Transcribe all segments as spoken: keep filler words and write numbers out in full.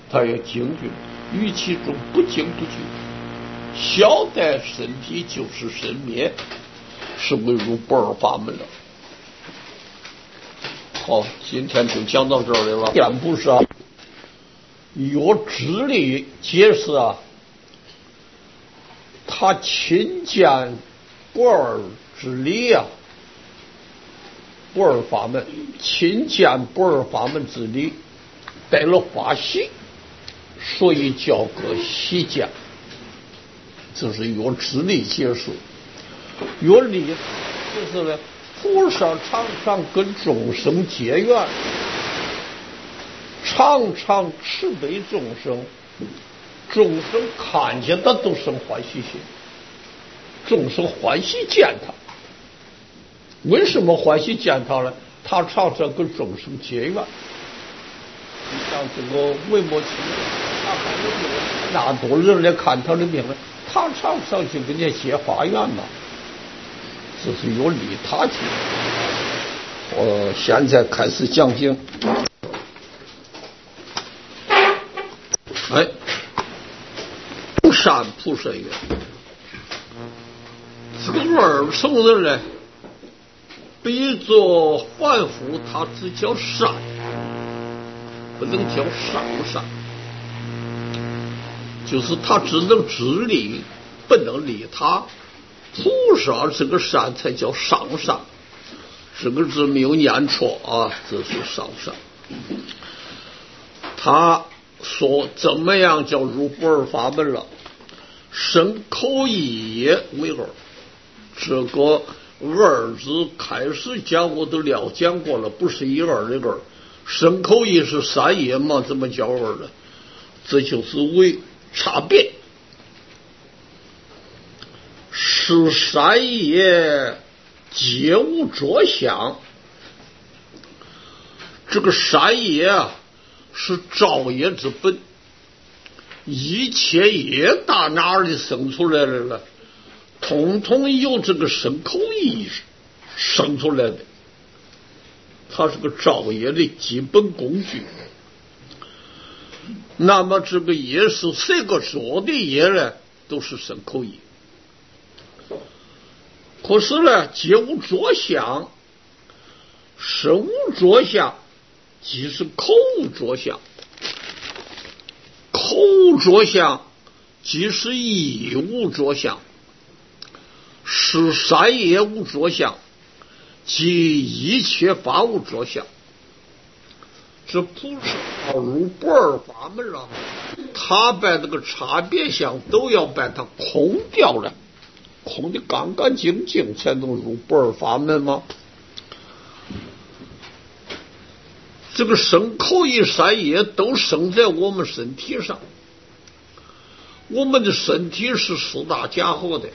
他要精进，于其中不精不进，小待身体就是身灭，是为入不二法门了。好，今天就讲到这儿来了。言不是啊，有智力解释啊，他亲见不二之理啊，不二法门，亲见不二法门之理，带了法喜，所以叫个喜见。这是有智力解释，有理就是呢，菩萨常常跟众生结缘，常常慈悲众生，众生看见他都生欢喜心，众生欢喜见他。为什么欢喜见他呢？他常常跟众生结缘。你像这个魏末期，他看有病，那多人来看他的病了，他常常去跟人家结法缘嘛，这是有利他去。我现在开始讲经。哎，善菩萨曰：这个二乘人呢，比作凡夫，他只叫善，不能叫上善，就是他只能自利，不能利他。菩萨这个善才叫上善，这个字没有念错啊，这是上善。他说怎么样叫入不二法门了？身口意业为二，这个二字开始讲我都了讲过了，不是一二的二，身口意是三业嘛，怎么叫二呢？这就是为差别，是三业皆无着相。这个三业啊，是造业之本，一切业打哪里生出来的了？统统由这个身口意生出来的，它是个造业的基本工具。那么这个业是谁个做的业呢？都是身口意。可是呢，皆无着相，身无着相，即是口无着相，口无着相，即是意无着相，是三业无着相，即一切法无着相。这菩萨入不二法门了，他把这个差别相都要把它空掉了，空的干干净净，才能入不二法门吗？这个身口意三业都生在我们身体上，我们的身体是四大家伙的，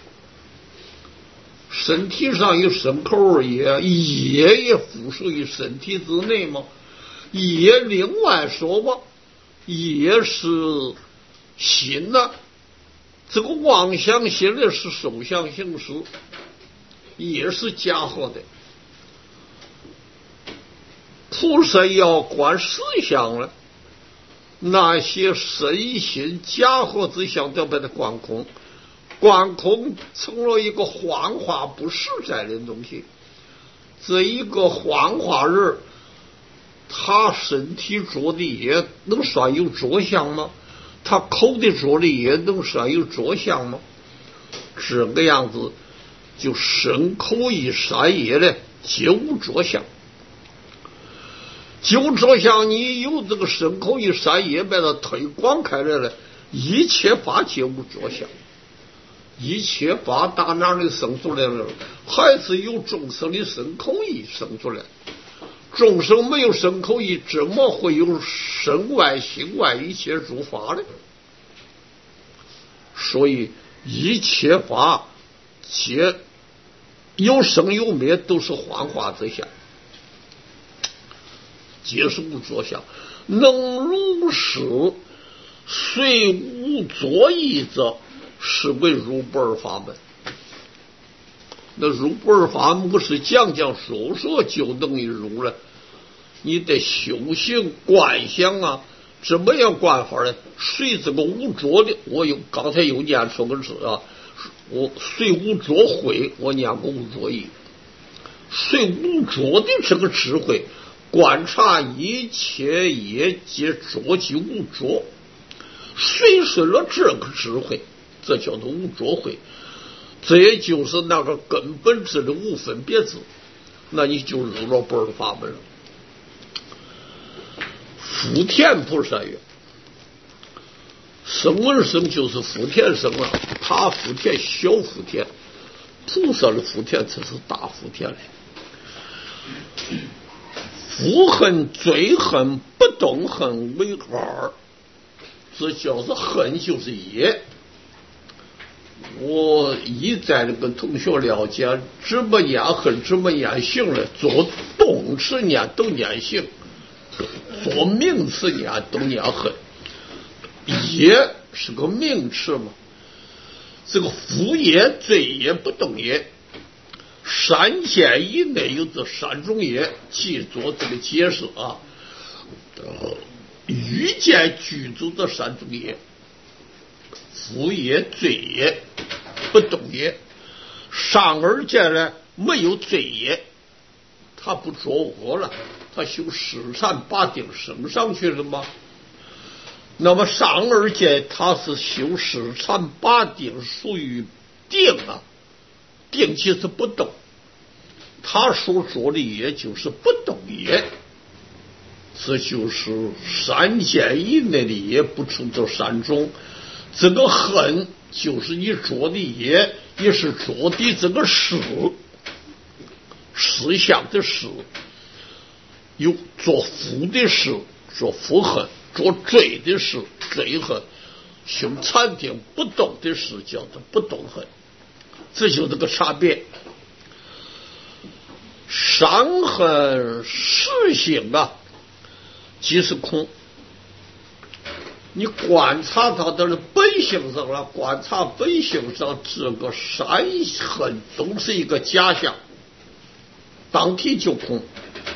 身体上有身口业，业也附属于身体之内吗？业另外说吧，业是心呢、啊，这个妄想心呢是受想行识，也是家伙的。菩萨要观实相了，那些身心假合之相都要把它观空，观空成了一个幻化不实在的东西。这一个幻化人，他身体做的业能算有着相吗？他口的做的业能算有着相吗？这个样子，就身口意三业呢，皆无着相。就着相，你有这个身口意三业把它推广开来了，一切法皆无着相。一切法打哪里生出来了？还是由众生的身口意生出来。众生没有身口意，怎么会有身外心外一切诸法呢？所以一切法皆有生有灭，都是幻化之相，皆是无着相。能如是虽无作意者，是为入不二法门。那入不二法门不是讲讲说说就等于入了，你得修行观想啊， 怎么样管法呢？水这个污浊的，我有刚才有念说个字啊，我水污浊慧，我念过污浊义。水污浊的这个智慧，观察一切业皆浊即污浊，随顺了这个智慧，这叫做污浊慧。这也就是那个根本智的无分别智，那你就入了不二法门了。福田菩萨曰：声闻生就是福田生了，他福田小福田，菩萨的福田才是大福田嘞。福恨罪恨不动恨为二，这叫做恨就是业。我一再的跟同学了解，怎么念恨，怎么念行了，做动词念都念行，做名词念都念恨。业是个名词嘛，这个福业、罪业、不动业，三界以内有这三种业，记住这个解释啊。呃，欲界具足这三种业。福业、罪业、不动业。上二界呢没有罪业，他不作恶了，他修十善八定升上去了吗？那么上二界他是修十善八定，属于定啊，定即是不动，他所做的业就是不动业，这就是三界以内的业不出这三种。这个恨就是你做的业，也是做的这个事，思想的事，有做福的事，做福恨；做罪的事，罪恨；修禅定不动的事，叫做不动恨。这就这个差别。伤恨实性啊，即是空。你观察它的本性上了，观察本性上这个善恨都是一个假象，当体就空。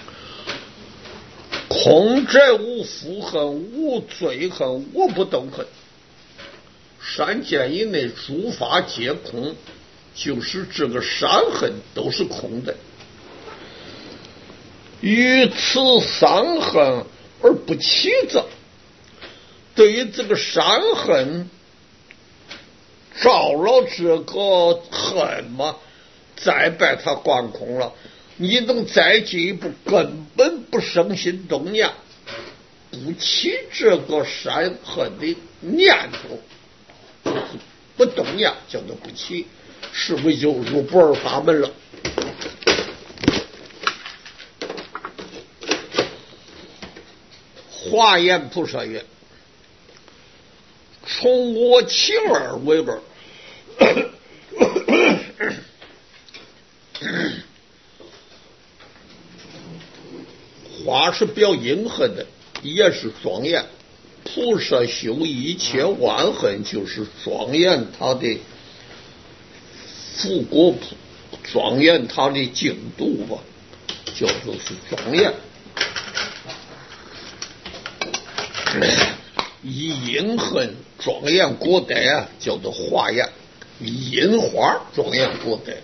空者无福恨，无罪恨，无不动恨。三界以内诸法皆空，就是这个善恨都是空的。于此伤恨而不起者，对于这个善恨着了这个恨嘛，再把它观空了，你能再进一步，根本不生心动念，不起这个善恨的念头，不动念叫做不起，是不是就入不二法门了？华严菩萨曰：从我起二为二。花是表阴恨的，也是庄严。菩萨修一切万恨，就是庄严他的福果，庄严他的净度吧，叫做是庄严。以阴恨庄严果德啊，叫做华严；以阴花庄严果德。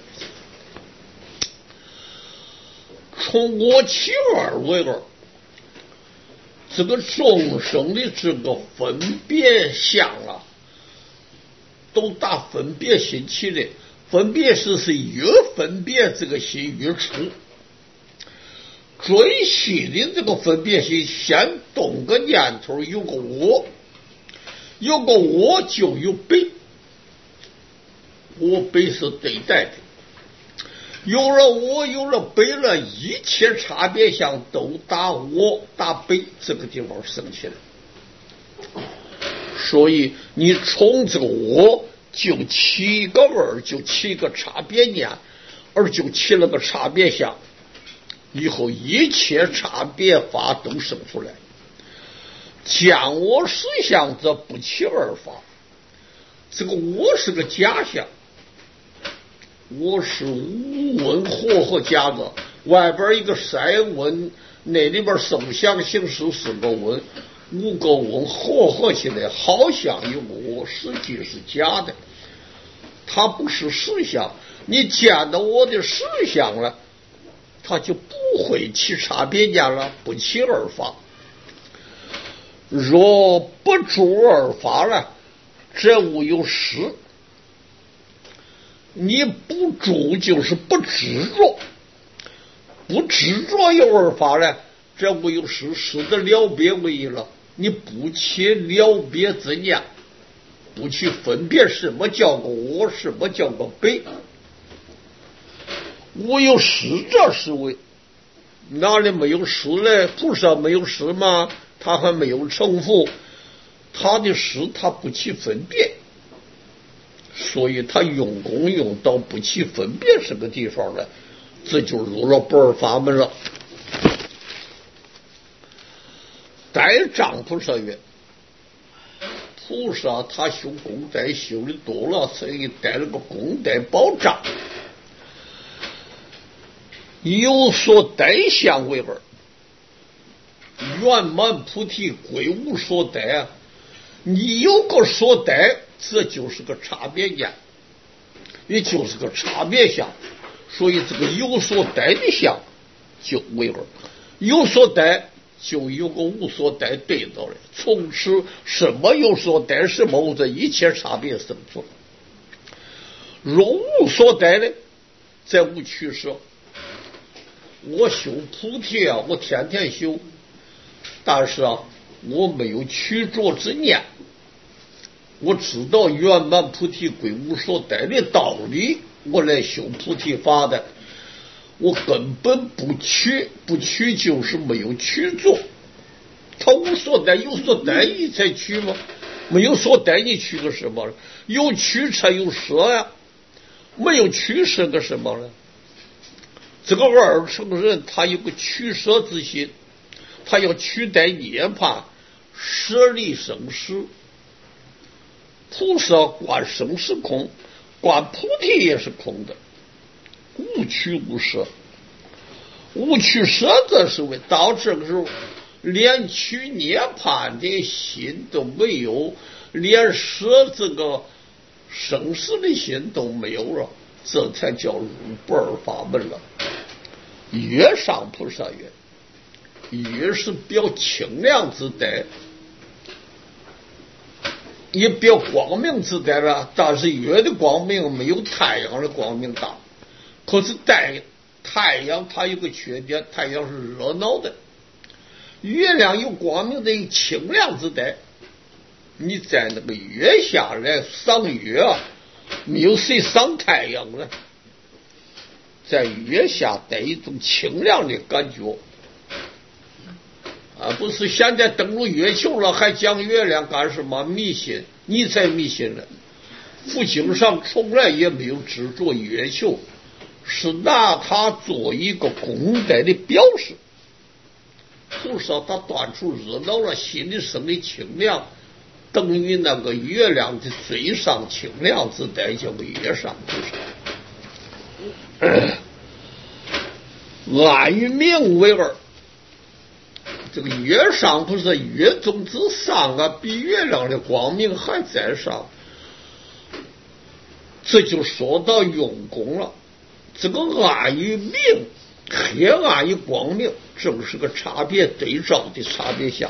从我起二为二，这个众生的这个分别相啊，都打分别心起的。分别是是越分别这个心越粗，最细的这个分别心，先动个念头，有个我，有个我就有悲，我悲是对待的。有了我，有了悲了，一切差别相都打我打悲这个地方生起来。所以你从这个我就起一个二，就起一个差别念，而就起了个差别相，以后一切差别法都生出来。将我实相则不起二法，这个我是个假象。我是无温活和假的，外边一个筛温，那里边声响形式是个温， 五个翁合合起来好像有个我，实际是假的，它不是实相。你见到我的实相了，它就不会起差别念了，不起二法。若不住二法了，则无有实。你不住就是不执着，不执着有二法了，这无有实，实的了别为一了。你不起了别之念，不去分别什么叫个我，什么叫个别，无有实这是为哪里没有实呢？菩萨没有实吗？他还没有成佛，他的实他不起分别，所以他用功用到不起分别这个地方了，这就入了不二法门了。代丈菩萨曰：菩萨他修功德修的多了，所以带了个功德宝杖，有所得相为二，圆满菩提归无所得啊！你有个所得，这就是个差别念，也就是个差别相，所以这个有所得的相就为二，有所得就有个无所得对到了，从此什么有所得，什么无，这一切差别生出。若无所得呢，再无取舍。我修菩提啊，我天天修，但是啊，我没有取着之念，我知道圆满菩提归无所得的道理，我来修菩提法的。我根本不取，不取就是没有取着。他无所得，有所得你才取吗？没有所得你取个什么？有取才有舍呀，没有取舍个什么呢？这个二乘人他有个取舍之心，他要取代涅槃，舍离生死。菩萨观生死空，观菩提也是空的，无取无舍。无取舍这是为到这个时候连取涅槃的心都没有，连舍这个生死的心都没有了，这才叫入不二法门了。月上菩萨曰：月是表清凉之德，也表光明之德了，但是月的光明没有太阳的光明大。可是带太阳它有个缺点，太阳是热闹的，月亮有光明的有清凉之德。你在那个月下来赏月啊，没有谁赏太阳了，在月下带一种清凉的感觉啊！不是现在登陆月球了还讲月亮干什么？迷信，你才迷信了。佛经上从来也没有执着月球，是拿它做一个功德的表示。菩萨他断除热闹了，心里生的清凉，等于那个月亮的最上清凉之德，叫个月上菩萨。暗与明为二，这个月上菩萨月中之上啊，比月亮的光明还在上。这就说到用功了。这个暗与明，黑暗与光明，正是个差别对照的差别相。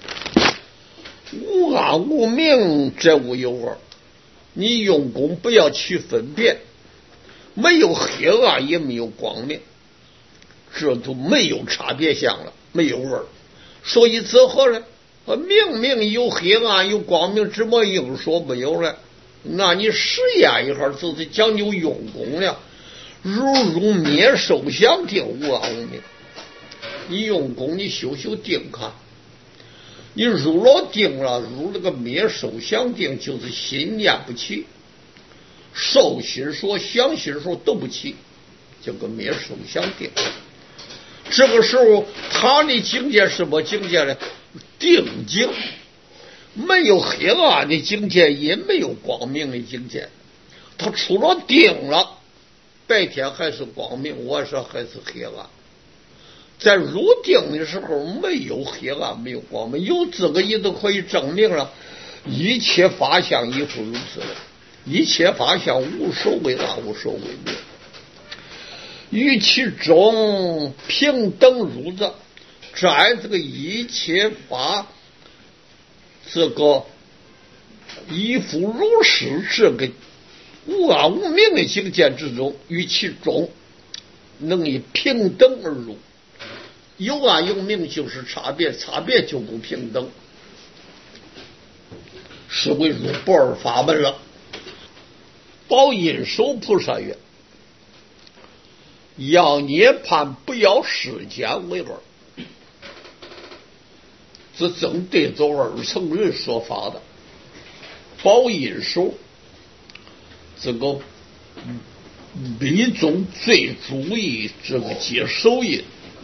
无暗无明，这无有二。你用功不要去分辨，没有黑暗也没有光明，这都没有差别相了，没有二。所以之后呢，明明有黑暗有光明，怎么硬说没有了？那你实验一下，就是讲究用功了。如如灭受想定，无暗无明。你用功，你修修定看，你入了定了，入那个灭受想定，就是心念不起，受心说想心说都不起，叫个灭受想定。这个时候他的境界什么境界呢？定境，没有黑暗的境界，也没有光明的境界。他除了定了，白天还是光明，晚上还是黑暗。 在入定的时候没有黑暗，没有光明，有这个也都可以证明了，一切法相亦复如此，一切法相无所谓大，无所谓灭，于其中平等如着，在这个一切法这个亦复如是这个无暗无明的境界之中，于其中能以平等而入。有暗有明就是差别，差别就不平等，是为入不二法门了。宝印手菩萨曰：要涅槃不要世间为二。这正对着二乘人说法的。宝印手这个密宗最注意这个接手印，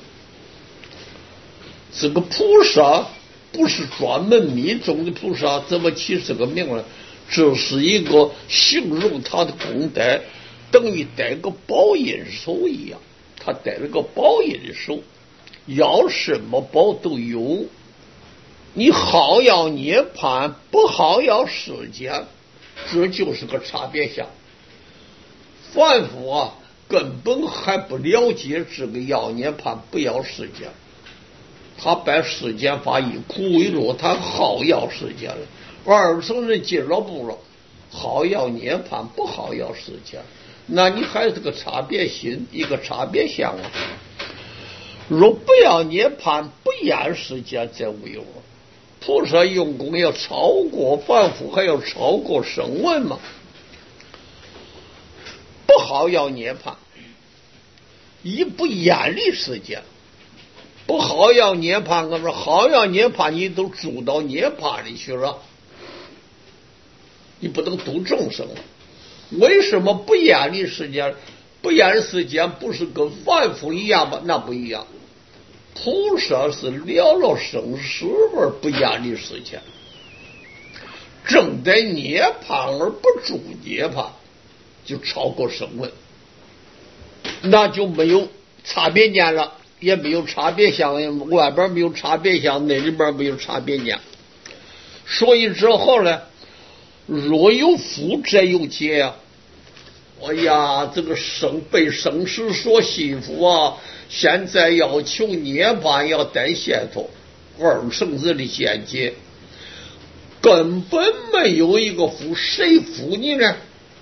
这个菩萨不是专门密宗的菩萨，怎么起这个名呢？这是一个形容他的功德，等于戴个宝印手一样，他戴了个宝印的手，要什么宝都有。你好要涅槃，不好要世间，这就是个差别相。凡夫啊，根本还不了解这个要涅槃不要世间，他把世间法以苦为乐，他好要世间了。二乘人进了步了，好要涅槃，不好要世间，那你还是个差别心，一个差别相啊。若不要涅槃，不厌世间，则无有。菩萨用功要超过凡夫，还要超过声闻嘛。不好要涅槃，以不厌离世间。不好要涅槃，可是好要涅槃，你都住到涅槃里去了，你不能度众生。为什么不厌离世间？不厌世间不是跟凡夫一样吗？那不一样。菩萨是了了生死而不厌离世间，正在涅槃而不住涅槃，就超过声闻，那就没有差别念了，也没有差别相，外边没有差别相，内里边没有差别念。所以之后呢，若有福则有劫啊！哎呀，这个生被生死所吸附啊！现在要求涅槃，要得解脱，二乘子的见解根本没有一个福，谁福你呢？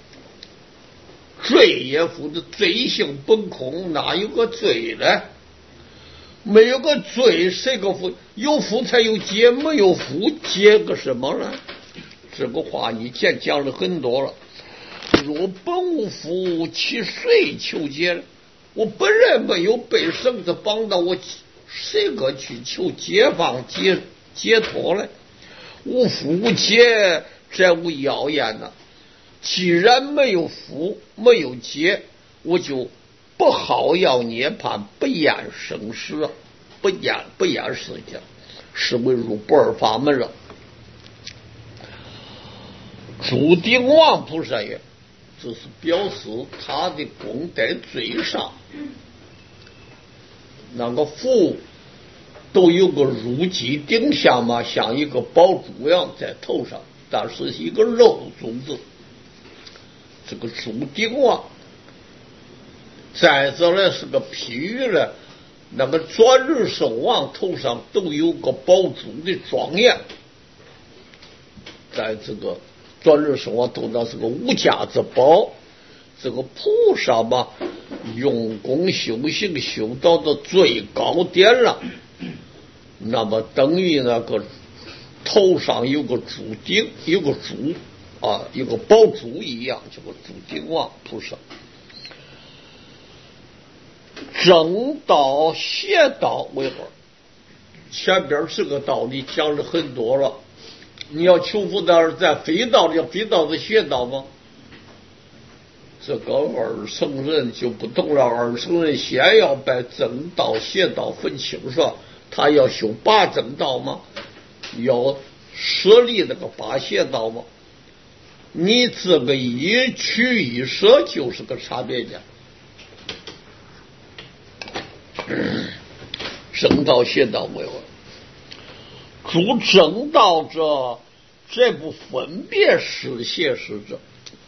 罪也福的，罪性本空，哪有个罪呢？没有个罪，谁个福？有福才有劫，没有福，劫个什么呢？这个话以前讲了很多了。若本无福，其谁求解呢？我本人没有被绳子绑到，我谁个去求解放解解脱呢？无福无解，这无妖言呐。既然没有福，没有解，我就不好要涅槃，不厌生死，不厌不厌世间，是为入不二法门了。诸顶王菩萨曰：这是表示他的功德最上，那个福都有个入基顶像嘛，像一个宝珠一样在头上，但是一个肉珠子。这个诸顶王，再者呢是个譬喻呢，那个转日圣王头上都有个宝珠的庄严，在这个转日圣王头上是个无价之宝。这个菩萨嘛，用功修行修到的最高点了，那么等于那个头上有个珠顶，有个珠啊，有个宝珠一样，这个诸顶王菩萨。正道邪道为二，前边这个道理讲了很多了。你要求福的在非道里，非道是邪道吗？这个二乘人就不懂了。二乘人先要把正道邪道分清楚，他要修八正道吗？要舍离那个八邪道吗？你这个一取一舍就是个差别点。 正道邪道为文。主正道者，这不分别是邪是者，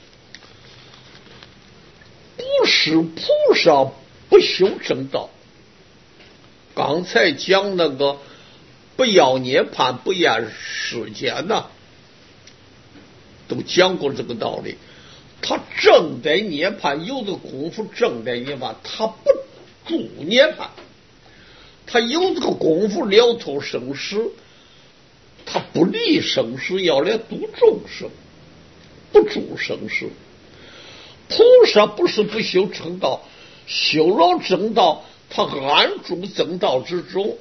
不是菩萨不修正道。刚才讲那个不要涅槃不厌世间呐、啊，都讲过这个道理。他正在涅槃，有的功夫正在涅槃，他不住涅槃，他有这个功夫了脱生死，他不离生死，要来度众生，不住生死。菩萨不是不修正道，修了正道，他安住正道之中。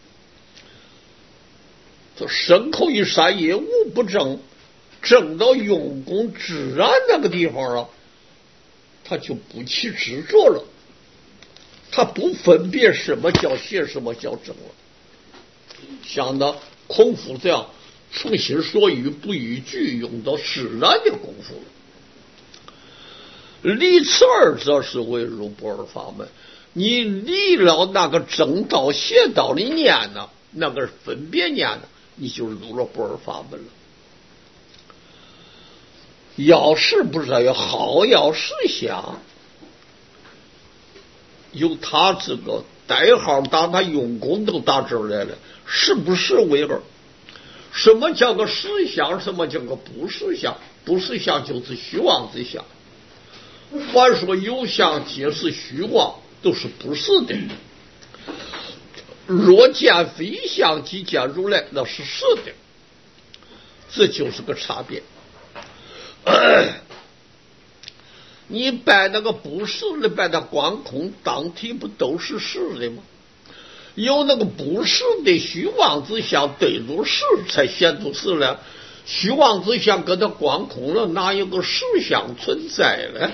这身口一善业无不正，正到用功自然那个地方了，他就不起执着了，他不分别什么叫邪，什么叫正了。像那孔夫这样从心所欲不逾矩，用到自然的功夫了。离此二者是为入不二法门。你离了那个正道邪道的念呢，那个分别念呢，你就入了不二法门了。要是不是要好要是想由他这个代号打他用功都打这儿来了，是不是为二？什么叫个实相？什么叫个不实相？不实相就是虚妄之相。凡说有相皆是虚妄，都是不是的。若见非相，即见如来，那是是的。这就是个差别。你拜那个不是的，拜那观空，当体不都是是的吗？有那个不是的虚妄之相对住是，才显出是来。虚妄之相跟他观空了，哪有个实相存在呢？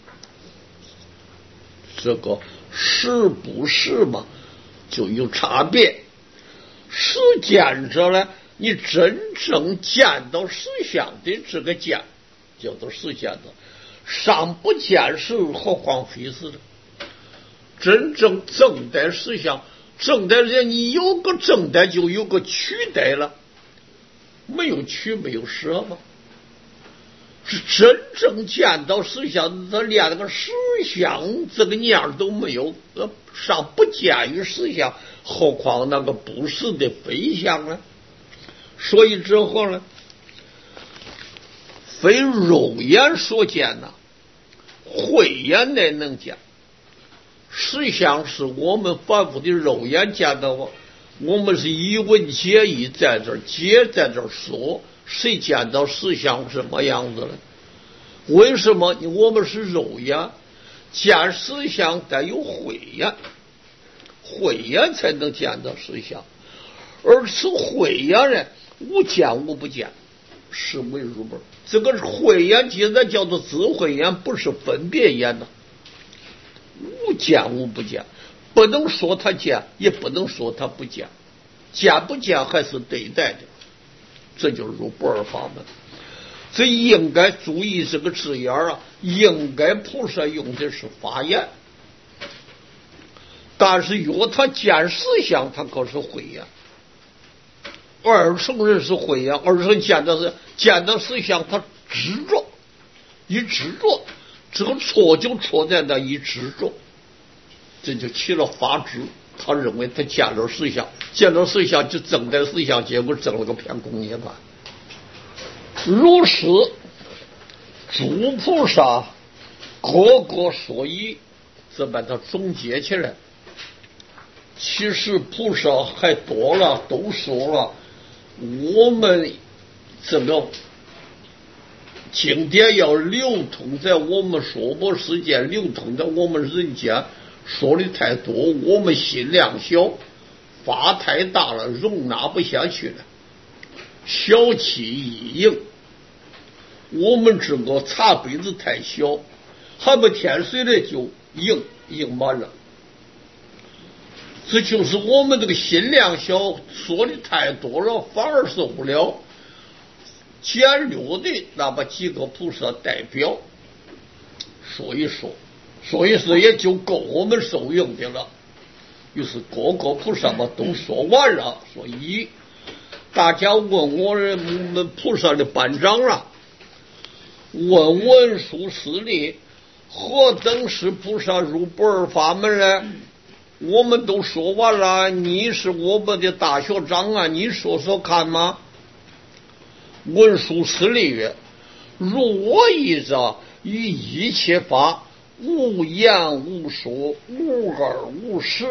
这个是不是嘛，就有差别。实见者呢，你真正见到实相的这个见，叫做实见者。尚不见时，何况非是的？真正正代实相，正代人你有个正代，就有个取代了，没有取没有舍吗？是真正见到实相，他连那个实相这个念都没有，尚不见于实相，何况那个不是的非相呢？所以之后呢，非肉眼所见呐、啊，慧眼乃能见。实相是我们凡夫的肉眼见到啊，我们是一文解义在这儿解，在这儿说，谁见到实相什么样子了？为什么我们是肉眼见实相，得有慧眼，慧眼才能见到实相。而此慧眼呢，无见无不见，是为入本。这个慧眼现在叫做智慧眼，不是分别眼的。无见无不见，不能说他见，也不能说他不见，见不见还是对待的，这就是入不二法门。这应该注意这个字眼啊，应该菩萨用的是法眼，但是若他见实相，他可是慧眼。二乘人是慧眼，二乘见到是见到实相，他执着，一执着，这个错就错在那一执着，这就起了法执。他认为他见了实相，见了实相就证在实相，结果证了个偏空涅槃。如是诸菩萨各个所以，这把它总结起来。其实菩萨还多了，都说了。我们这个经典要流通在我们娑婆世界，流通在我们人间，说的太多，我们心量小，法太大了，容纳不下去了，小气易硬。我们这个茶杯子太小，还没添水了就硬硬满了。这就是我们这个心量小，说的太多了，反而受不了。简略的那么几个菩萨代表说一说，说一说也就够我们受用的了。 于是各个菩萨嘛都说完了，说一，大家问我们菩萨的班长啊，问文殊师利，何等是菩萨入不二法门呢？我们都说完了，你是我们的大学长啊，你说说看嘛。文殊师利曰：如我一者，于一切法无言无说，无二无实，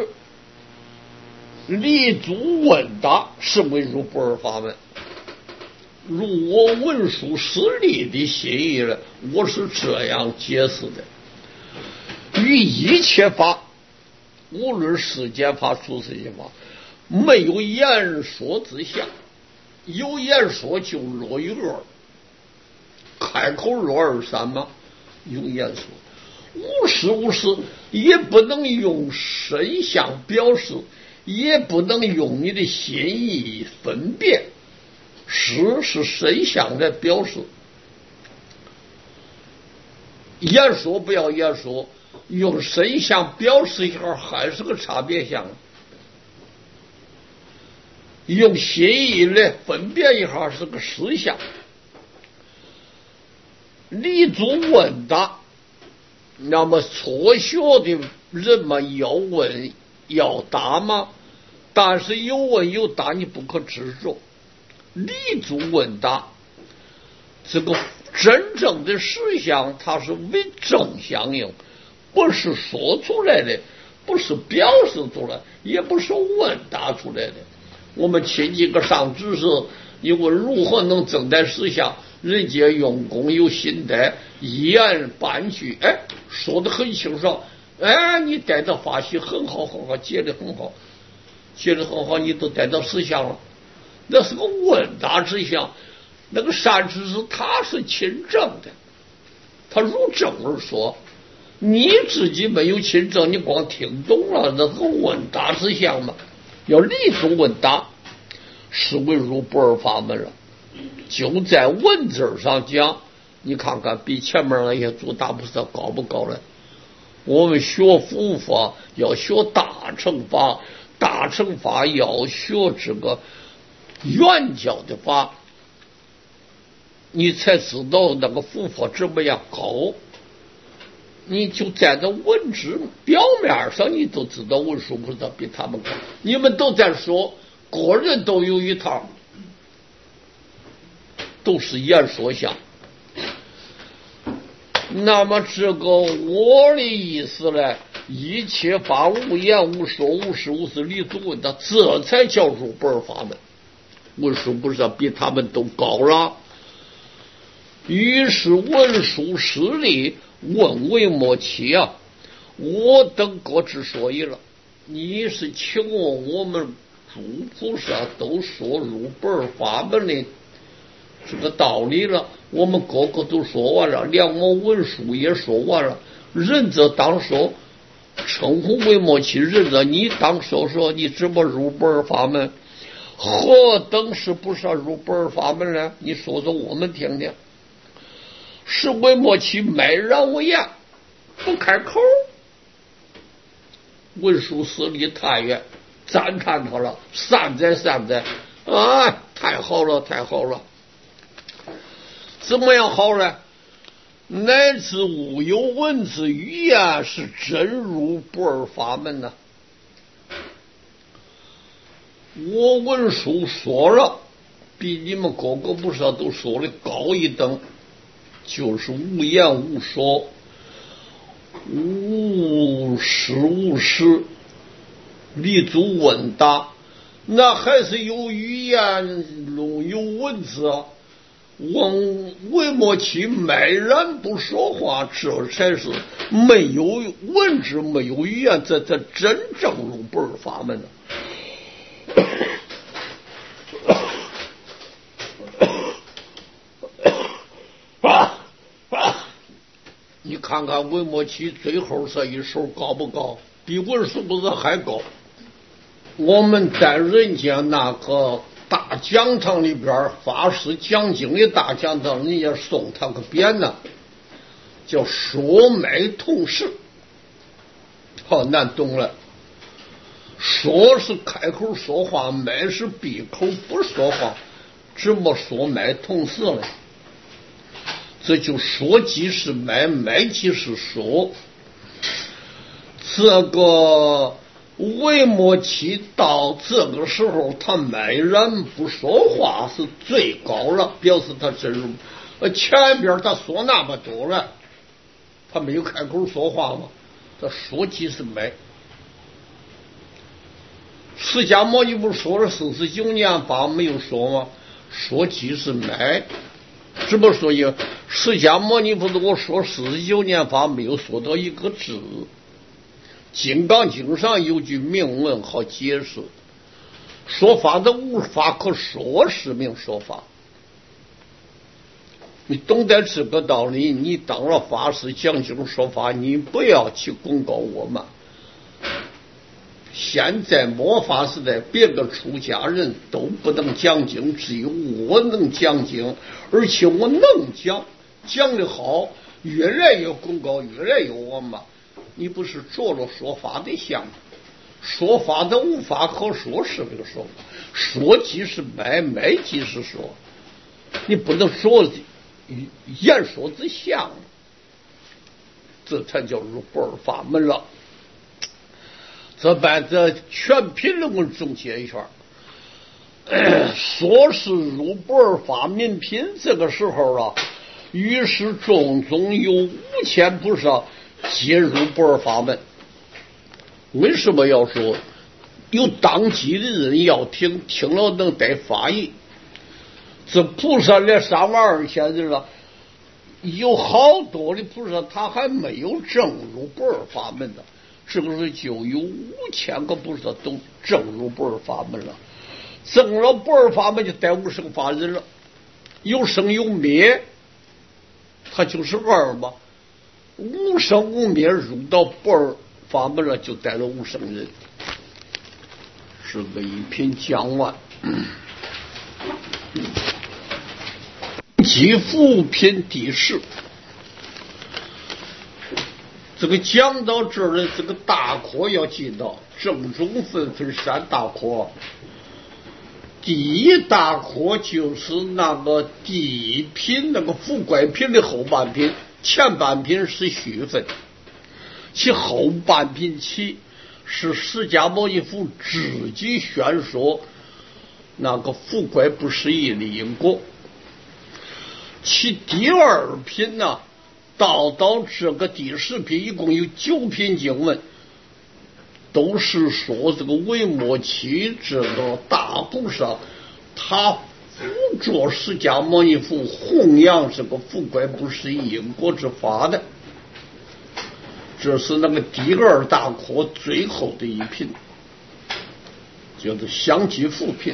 立足问答，是为入不二法门。如我文殊师利的心意了，我是这样解释的：于一切法，无论世间法、出世间法，没有言说之相，有言说就落于二，开口落二三嘛，有言说。无实无实，也不能用身相表示，也不能用你的心意分辨。实是身相来表示，言说不要言说，用身相表示一下还是个差别相，用心意来分辨一下是个实相。立足问答，那么初学的人们要问要答吗？但是有问有答，你不可执着。立足问答，这个真正的实相，它是为正相应，不是说出来的，不是表示出来，也不是问答出来的。我们亲几个上知识，你问如何能增带实相，人家用功有心得，一言半句，哎，说得很清楚，哎，你带到法喜很好很好，接得很好，接得很好，你都带到实相了。那是个问答之相，那个善知识他是亲证的，他如证而说。你自己没有亲证，你光听懂了，那是个问答之相嘛。要立足问答，是为入不二法门了。就在文字上讲，你看看比前面那些诸大菩萨高不高了？我们学佛法要学大乘法，大乘法要学这个圆教的法，你才知道那个佛法怎么样高。你就站在文字表面上，你都知道文殊菩萨比他们高。你们都在说，个人都有一套，都是言说相。那么这个我的意思呢，一切法无言无说，无实无实，立足问答，这才叫入不二法门。文殊菩萨比他们都高了。于是文殊师利问维摩耆啊，我等各自说一了，你是请问我们诸菩萨都说入不二法门的这个道理了，我们个个都说完了，连我文殊也说完了，仁者当说，称呼维摩耆，仁者你当说说你怎么入不二法门？何等是菩萨入不二法门呢？你说说我们听听。是维摩耆默然无言，不开口。文殊师利太远，赞叹他了，善哉善哉，啊，太好了太好了。怎么样好呢？乃至无有文字语言，是真如不二法门呢。我文殊说了，比你们个个菩萨都说的高一等，就是无言无说，无实无实，立足问答，那还是有语言有文字啊。问维摩耆默然不说话，这才是没有文字没有语言，这这真正入不二法门呢。你看看维摩耆最后这一手高不高？比文殊菩萨还高。我们在人家那个大讲堂里边，法师讲经的大讲堂，人家送他个匾呢，叫说脉同时，好难懂了。 说是开口说话，买是闭口不说话，怎么说买同事了？这就说即是买，买即是说。这个魏末期到这个时候，他买人不说话是最高了，表示他真入。呃，前边他说那么多了，他没有开口说话嘛，他说即是买。释迦牟尼不说了四十九年法没有说吗？说即是买。这么说也，释迦牟尼佛跟我说四十九年法没有说到一个字。金刚经上有句明文好解释，说法的无法可说是名说法。你懂得这个道理，你当了法师讲经说法，你不要去公告我们。现在末法时代，别个出家人都不能讲经，只有我能讲经，而且我能讲，讲得好，越来越公告，越来越我嘛。你不是着了说法的相，说法的无法可说是这个说法，说即是买，买即是说，你不能说言说之相，这才叫入不二法门了。这把这全品论文总结一下，说是入不二法门品。这个时候啊，于是众中有五千菩萨皆入不二法门。为什么要说？有当机的人要听，听了能得法益。这菩萨连三万二千人了，有好多的菩萨他还没有证入不二法门的。这个是就有五千个菩萨都证入不二法门了，证了不二法门就带无生法忍了，有生有灭，它就是二嘛，无生无灭入到不二法门了，就带了无生人。是个一品讲完，积福品第十。这个讲到这儿的这个大课要记到，正中分分三大课。第一大课就是那个第一品那个富贵品的后半品，前半品是虚分，其后半品起是释迦牟尼佛自己宣说那个富贵不是一的因果。其第二品呢，到到这个第十品一共有九品经文，都是说这个维摩耆这个大菩萨他辅助释迦牟尼佛弘扬这个富贵不是因果之法的。这是那个第二大课最后的一品，叫做相继福品。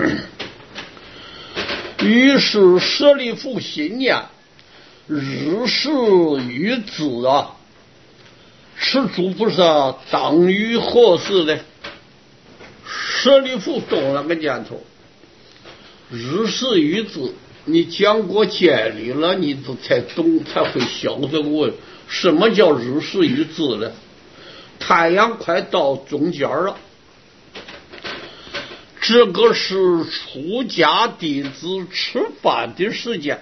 于是舍利弗心念，日是于子啊，是诸菩萨当于何事呢？舍利弗动了个念头，日是于子，你讲过戒律了，你都才懂，才会晓得我什么叫日是于子呢？太阳快到中间了，这个是出家弟子吃饭的时间。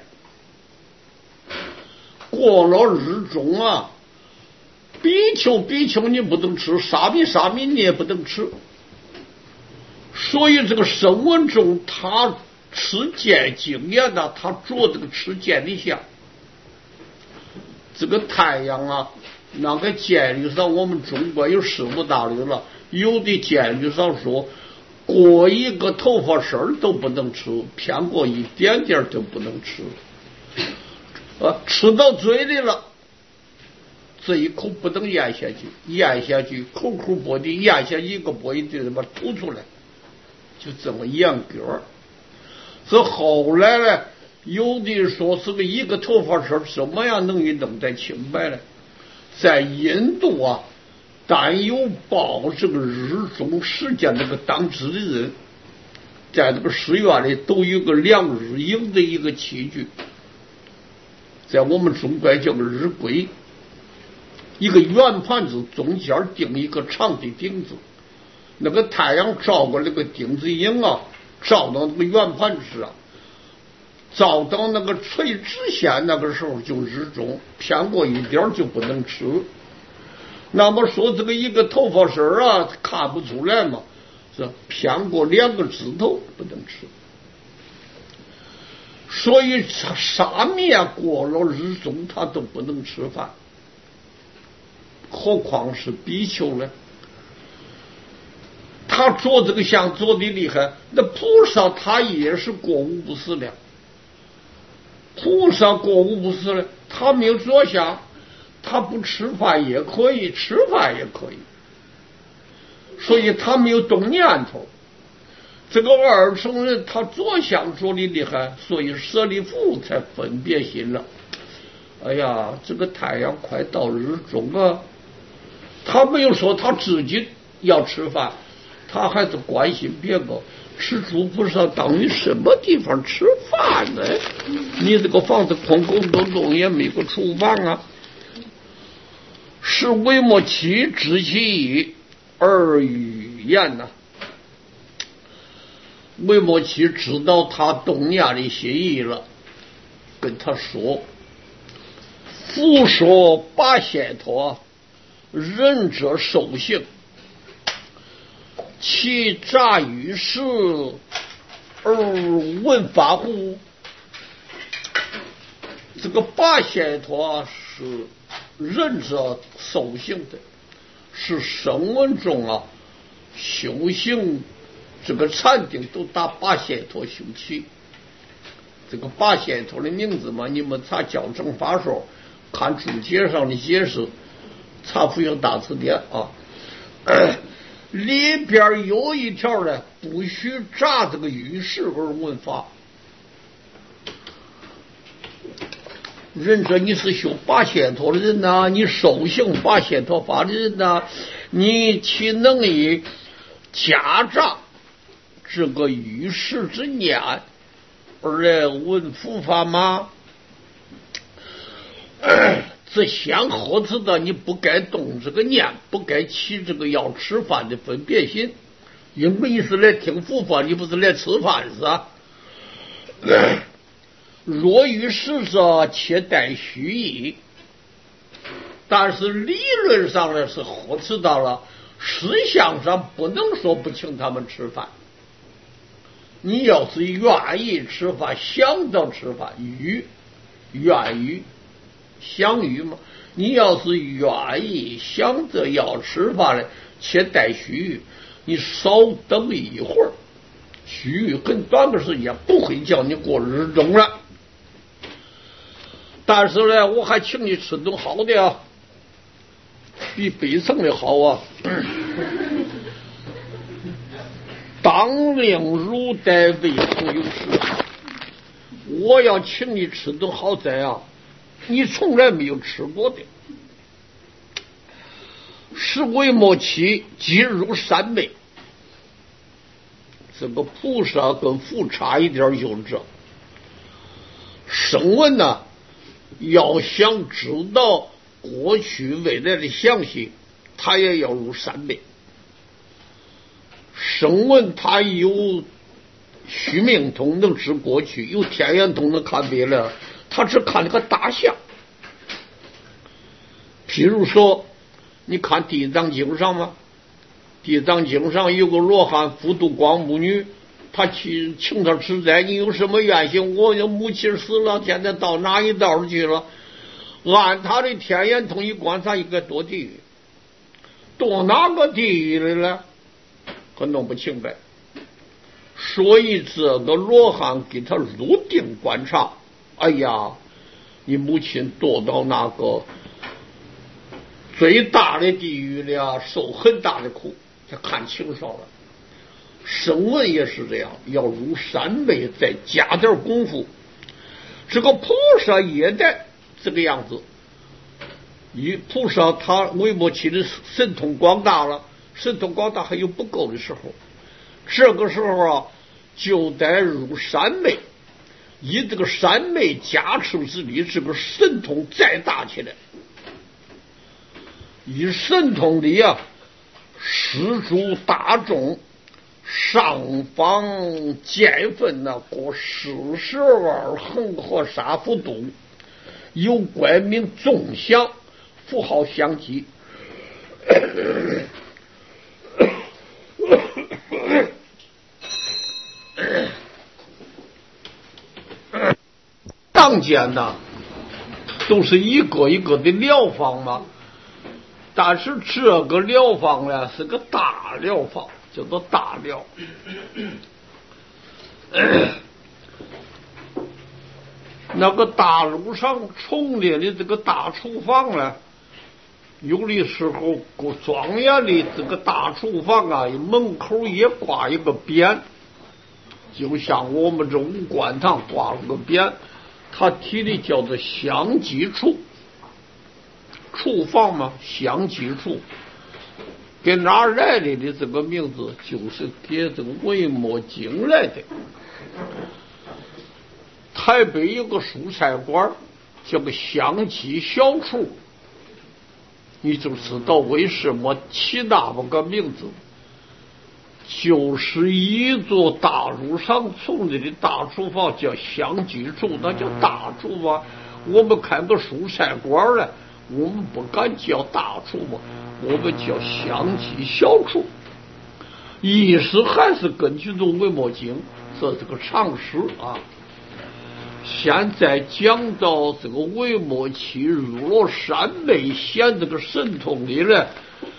过了日中啊，比丘比丘你不能吃，沙弥沙弥你也不能吃。所以这个声闻众他吃戒经验呢，他着这个吃戒的相。这个太阳啊，那个戒律上我们中国有十五大律了，有的戒律上说过一个头发丝都不能吃，偏过一点点都不能吃。啊，吃到嘴里了，这一口不能咽下去，咽下去口口薄的，咽下一个薄一点什么吐出来，就这么严格。这后来呢，有的说是个一个头发丝什么样能给弄得清白呢？在印度啊，但有报这个日中时间那个当值的人，在这个寺院里都有个量日影的一个器具。在我们中国叫个日晷，一个圆盘子中间钉一个长的顶子， 那个太阳照过那个丁子影啊，照到那个圆盘之上，照到那个垂直线，那个时候就日中，偏过一点就不能吃。那么说这个一个头发丝啊，看不出来嘛，是偏过两个指头不能吃。所以沙灭过了日中，他都不能吃饭，何况是比丘呢？他做这个像做的厉害，那菩萨他也是过午不食的。菩萨过午不食的，他没有坐下，他不吃饭也可以，吃饭也可以，所以他没有动念头。这个二乘人他坐相做的厉害，所以舍利弗才分别心了。哎呀，这个太阳快到日中了，他没有说他自己要吃饭，他还是关心别个。吃猪菩萨当你什么地方吃饭呢？你这个房子空空洞洞，也没个厨房啊。是为莫其知其意而语言呐、啊。维摩诘知道他动念的心意了，跟他说：“复说八解脱，仁者受刑，其诈于世而闻法乎？”这个八解脱是仁者受刑的，是声闻中啊修行。这个禅定都打八解脱修起，这个八解脱的名字嘛，你们查教正法说，看注解上的解释，查福音大词典啊，呃、里边有一条呢，不许诈这个于世而闻法。仁者，你是修八解脱的人呐、啊，你受行八解脱法的人呐、啊，你岂能以假诈这个于世之念而来闻佛法吗？这先何止的你不该动这个念，不该起这个要吃饭的分别心，因为你是来听佛法，你不是来吃饭是吧？若于世者，且待虚意。但是理论上呢是呵斥到了，实相上不能说不请他们吃饭。你要是愿意吃饭，想着吃饭，欲愿意想欲嘛。你要是愿意想着要吃饭的，且待须臾，你少等一会儿，须臾很短的时间，不会叫你过日中了。但是呢，我还请你吃顿好的啊，比北城的好啊。当令汝待为朋友吃，我要请你吃顿好菜啊，你从来没有吃过的。是为末期即入三昧，这个菩萨跟佛差一点就是这。声闻呢，要想知道过去未来的详细，他也要入三昧。声闻他有须命通能知过去，有天眼通能看未来，他只看那个大象。譬如说，你看《地藏经》上吗？《地藏经》上有个罗汉复度光母女，他去请他吃斋，你有什么愿行？我的母亲死了，现在到哪一道去了？按他的天眼通一观察，应该堕地狱，堕哪个地狱来了？可弄不清白。所以这个罗汉给他入定观察，哎呀，你母亲堕到那个最大的地狱了，受很大的苦，他看清楚了。声闻也是这样，要入三昧，再加点功夫。这个菩萨也得这个样子。一菩萨他维摩诘的神通广大了，神通广大还有不够的时候，这个时候啊，就得入三昧，以这个三昧加持之力，这个神通再大起来。以神通力啊， 施主大众上方见分呐，过四十二横河沙府渡，有官名众祥，符号相继。当间呢，都是一个一个的疗房嘛，但是这个疗房呢是个大疗房，叫做大疗。那个大路上重列的这个大厨房呢，有的时候过庄严的这个大厨房啊，门口也挂一个匾，就像我们这武官堂挂了个匾，它提的叫做详记处。厨房嘛，详记处，给哪儿来的的这个名字，就是给这个魏墨经来的。台北有个蔬菜馆，叫个详记小厨，你就知道为什么起那么个名字，就是一座大路上从这的大厨房叫详记处，那叫大厨房。我们看个蔬菜馆呢，我们不敢叫大厨嘛，我们叫详记小厨，意思还是根据这魏墨经，这是个常识啊。现在讲到这个魏末期入了山昧显这个神通里呢，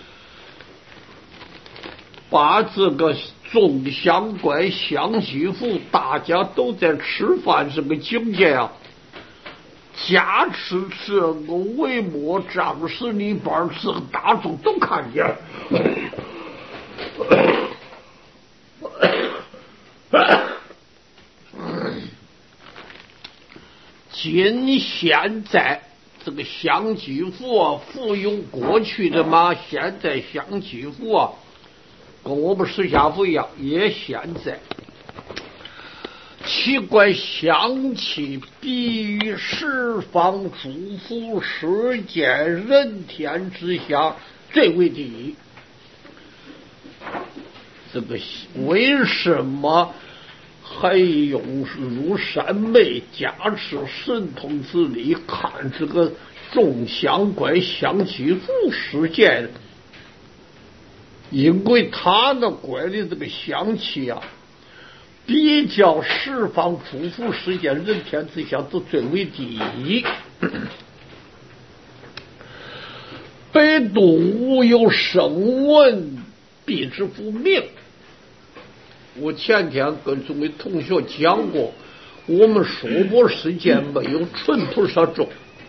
把这个众相关详记府大家都在吃饭这个境界啊，加持这个魏末张氏里边，这个大众都看见。今现在这个详记府啊，府有过去的嘛，现在详记府啊，跟我们石家府一样，也现在。其官详记必于十方诸府世间人天之下最为第一。这个为什么还用入山昧加持神通之力看这个众相关详记府事件？因为他那怪的这个香气啊，比较十方诸府世间人天之下都最为第一。北渡无有声闻必之不明。我前天跟诸位同学讲过，我们娑婆世界没有纯菩萨众，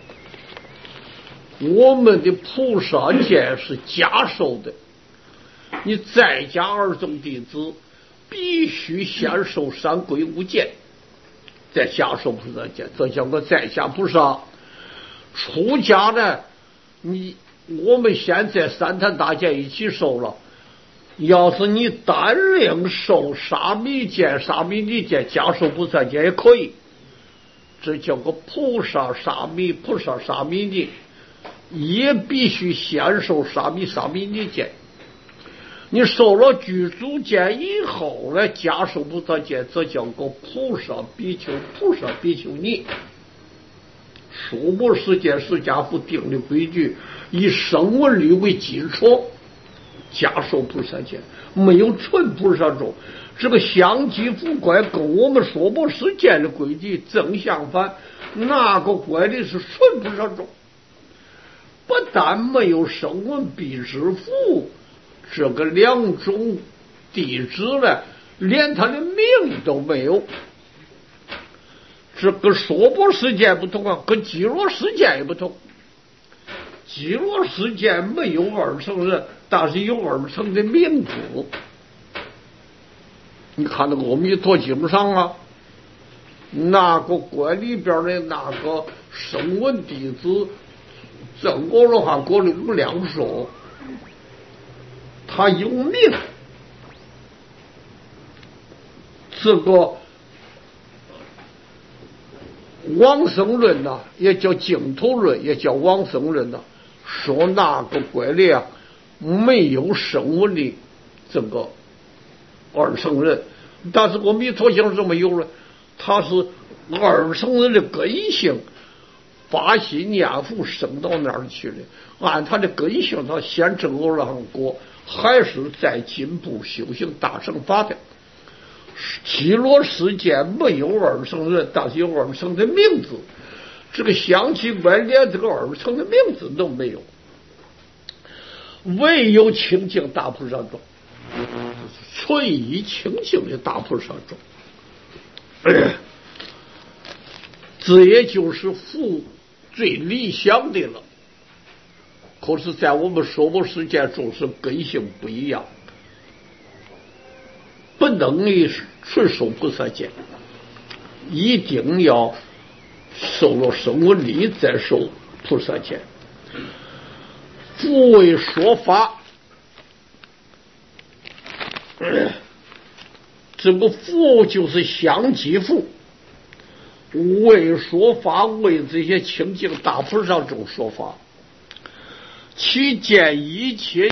我们的菩萨戒是加受的。你在家二宗弟子必须先受三归五戒，再下受菩萨戒，这叫个在家菩萨。出家呢，你我们现在三坛大戒一起受了。要是你单另受沙弥戒、沙弥尼戒、加受菩萨戒也可以，这叫个菩萨沙弥、菩萨沙弥尼，也必须先受沙弥、沙弥尼戒。你受了具足戒以后呢，加受菩萨戒，这叫个菩萨比丘、菩萨比丘尼。娑婆世界释迦佛定的规矩，以声闻律为基础。加受菩萨戒，没有纯菩萨众。这个详记府怪跟我们娑婆世界的规矩正相反，那个怪的是纯菩萨众，不但没有声闻必之福，这个两种弟子呢，连他的命都没有。这个娑婆世界不同啊，跟极乐世界也不同。极乐世界没有二乘人，但是有二乘的名字。你看那个阿弥陀经上啊，那个观里边的那个声闻弟子，正过了话过了无量寿，他有名。这个往生论呐、啊，也叫净土论，也叫往生论呐、啊。说那个怪力啊， 没有声闻的这个二乘人，但是阿弥陀经是没有了，他是二乘人的根性，发心念佛升到那儿去了。按他的根性，他先证阿罗汉果，还是在进步修行大乘法的。极乐世界没有二乘人，但是有二乘的名字。这个象棋观连这个二乘的名字都没有，唯有清净大菩萨庄，纯以清净的大菩萨庄。哎，这也就是佛最理想的了。可是，在我们娑婆世界中是根性不一样，不能以纯受菩萨戒，一定要受了声闻力再受菩萨戒。佛为说法，这个佛就是相继佛，为说法，为这些清净大菩萨中说法，其见一切